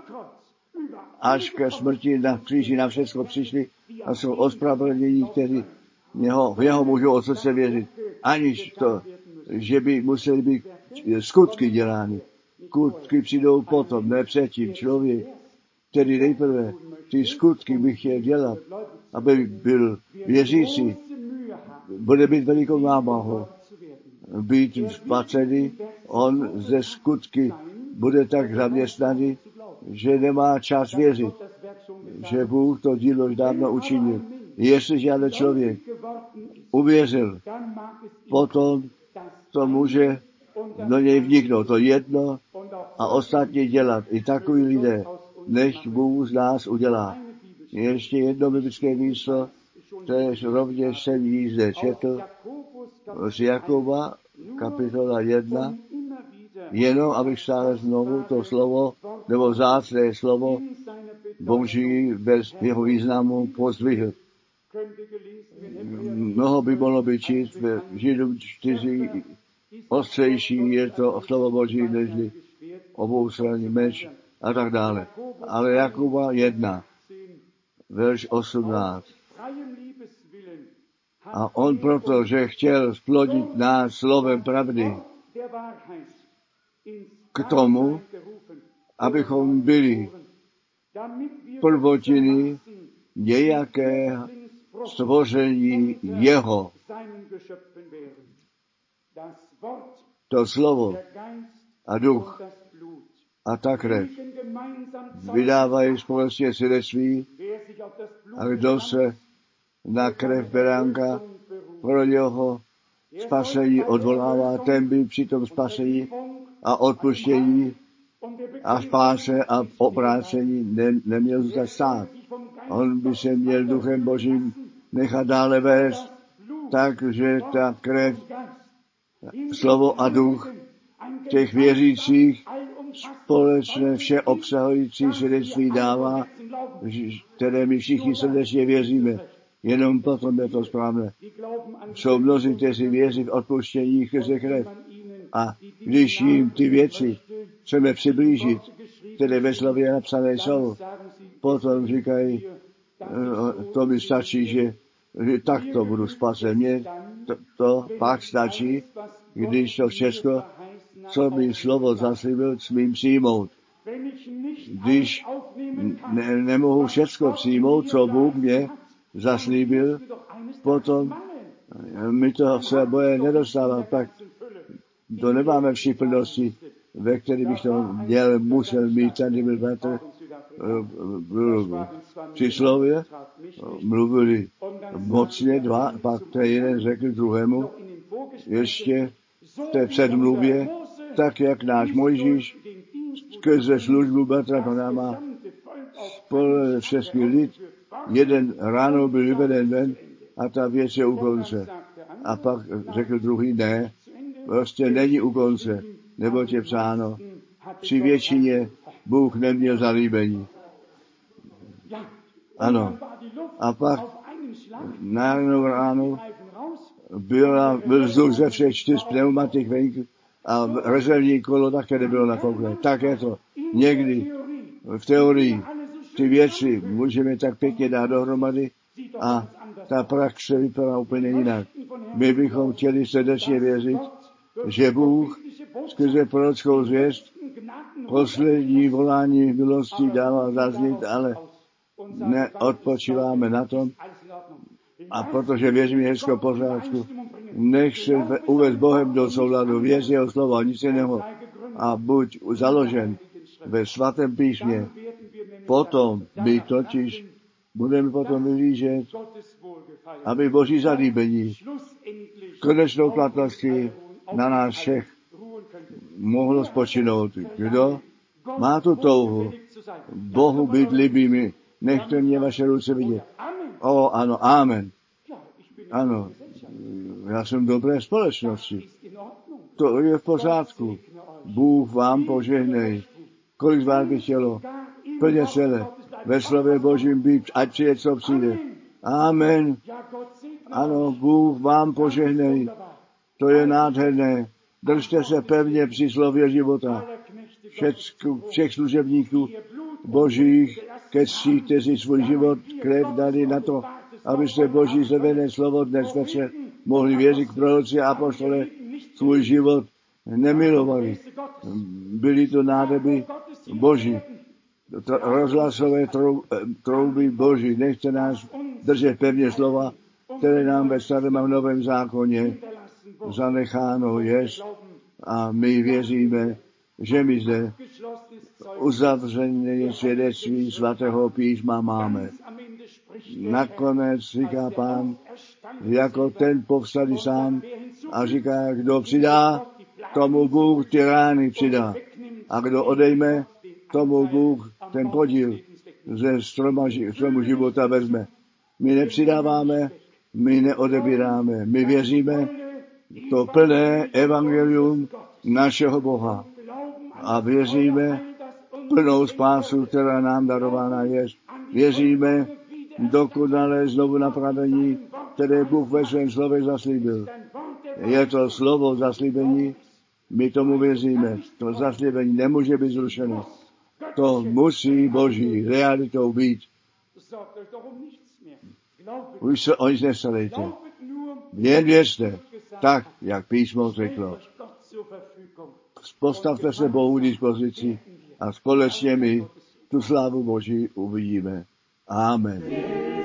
Až ke smrti na kříži na všechno přišli a jsou ospravedlnění, kteří jeho, v jeho můžou od srdce věřit, aniž to, že by museli být skutky dělány. Skutky přijdou potom, ne předtím. Člověk, který nejprve ty skutky by chtěl dělat, aby byl věřící, bude mít velikou námahu být spacený, on ze skutky bude tak zaměstnaný, že nemá čas věřit, že Bůh to dílo už dávno učinil. Jestliže ale člověk uvěřil, potom to může do něj vniknout to jedno a ostatně dělat. I takový lidé, než Bůh z nás udělá. Ještě jedno biblické místo, které rovněž jsem jí zde četl, z Jakoba, kapitola jedna, jenom abych stále znovu to slovo, nebo vzácné slovo Boží bez jeho významu pozdvihl. Mnoho by mohlo být číst v Židům čtyři, ostřejší je to slovo Boží, nežli oboustranný meč a tak dále. Ale Jakuba jedna, verš osmnáct. A on proto, že chtěl splodit nás slovem pravdy k tomu, abychom byli prvotiny nějaké stvoření jeho. To slovo a duch a ta krev vydávají společně svědectví, a kdo se na krev beránka pro něho spasení odvolává, ten by při tom spasení a odpuštění a spáse a obrácení ne, neměl zůstat stát. On by se měl duchem Božím nechat dále vést, takže ta krev, slovo a duch těch věřících společné vše obsahující svědectví dává, které my všichni srdečně věříme. Jenom potom je to správné. Jsou mnozí, kteří věří v odpuštění skrze krev. A když jim ty věci chceme přiblížit, které ve slově napsané jsou, potom říkají, to mi stačí, že, že takto budu spasen. Mně to, to pak stačí, když to všechno, co mi slovo zaslíbil, smím přijmout. Když ne, nemohu všechno přijmout, co Bůh mě zaslíbil, potom My to se boje nedostávat, tak to nemáme vší plnosti, ve které bych to měl, musel mít centimetr. Při slově mluvili mocně dva, pak ten jeden řekl druhému, ještě v té předmluvě, tak jak náš Mojžíš skrze službu Bertra Konáma spolu všechny lid, jeden ráno byl vyveden ven a ta věc je u konce. A pak řekl druhý, ne, prostě není u konce, neboť je psáno, při většině Bůh neměl zalíbení. Ano. A pak na jednou ránu byla, byl vzduch ze všech čtyř pneumatik venku a rezervní kolo také nebylo nakouknuté. Tak je to. Někdy v teorii ty věci můžeme tak pěkně dát dohromady a ta praxe vypadá úplně jinak. My bychom chtěli srdečně věřit, že Bůh skrze prorockou zvěst poslední volání milosti dává zaznít, ale neodpočíváme na tom. A protože věříme hezko pořádku, nech se uvést Bohem do souladu, věř jeho slova, nic jiného. A buď založen ve svatém písmě. Potom my totiž budeme potom vyhlížet, aby Boží zalíbení konečnou platností na nás všech mohlo spočinout. Kdo má tu touhu Bohu být líbými, nechte mě vaše ruce vidět. O, ano, amen. Ano, já jsem v dobré společnosti. To je v pořádku. Bůh vám požehnej. Kolik z vás by chtělo plně celé ve slově Božím být, ať přijde, co přijde. Amen. Ano, Bůh vám požehnej. To je nádherné. Držte se pevně při slově života. Všech, všech služebníků Božích, ke cti, kteří svůj život, krev dali na to, abyste Boží zjevené slovo dnes večer mohli věřit k proroci a apostole, svůj život nemilovali. Byly to nádoby Boží, rozhlasové trouby Boží. Nechte nás držet pevně slova, které nám ve starém a novém zákoně zanecháno jest, a my věříme, že my zde uzavřené svědectví svatého písma máme. Nakonec říká Pán, jako ten povstalý sám, a říká, kdo přidá, tomu Bůh ty rány přidá. A kdo odejme, tomu Bůh ten podíl ze stroma, stromu života vezme. My nepřidáváme, my neodebíráme, my věříme to plné evangelium našeho Boha. A věříme plnou spásu, která nám darována je. Věříme dokonalé znovu napravení, které Bůh ve svém slově zaslíbil. Je to slovo zaslíbení, my tomu věříme. To zaslíbení nemůže být zrušeno. To musí Boží realitou být. Už se o nic nestarejte. Jen věřte, tak, jak písmo řeklo. Postavte se Bohu k dispozici a společně my tu slávu Boží uvidíme. Amen.